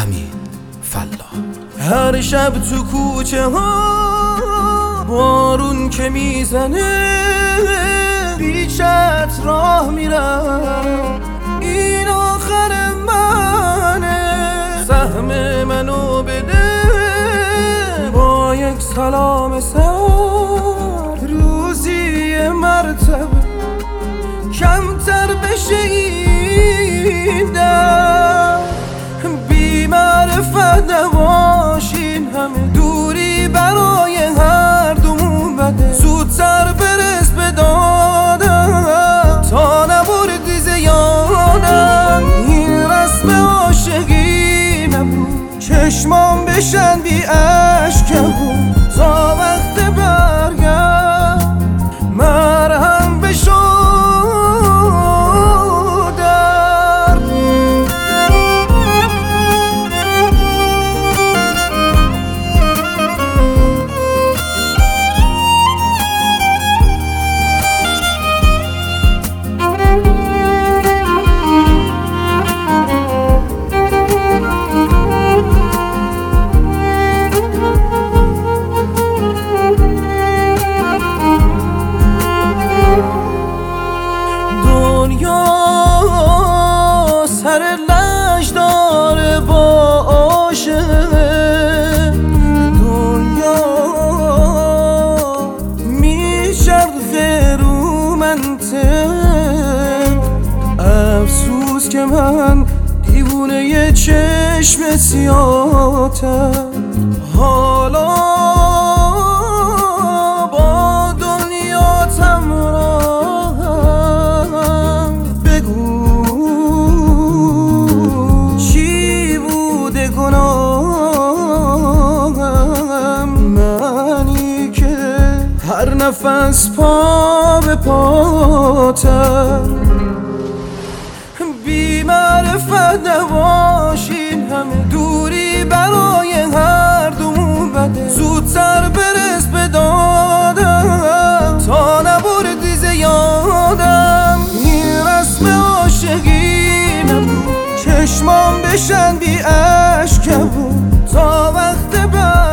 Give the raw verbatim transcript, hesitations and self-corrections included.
امین فلاح. هر شب تو کوچه ها بارون که میزنه بیچت راه میرم، این آخر منه، سهم منو بده با یک سلام سر، روزی مرتبه کمتر بشه این در، بی معرفت نباشین همه دوری برای هر دومون بده، زودتر برس به دادم تا نبردی زیادم، این رسم عاشقی نبود چشمام بشن بی اشکم تا وقت برگرد مرهم بشو سر لش داره با عاشق، دنیا میچرخه رو منطق، افسوس که من دیوونه یه چشم سیاه‌تم، حالا با دنیا تمرام، بگو منی که هر نفس پا به پاتم، بی معرفت نباشین همه دوری برای هر دومون بده، زودتر برس به دادم تا نبردی زیادم، این رسم عاشقی نبود چشمام بشن بی اشکم تا وقت بعد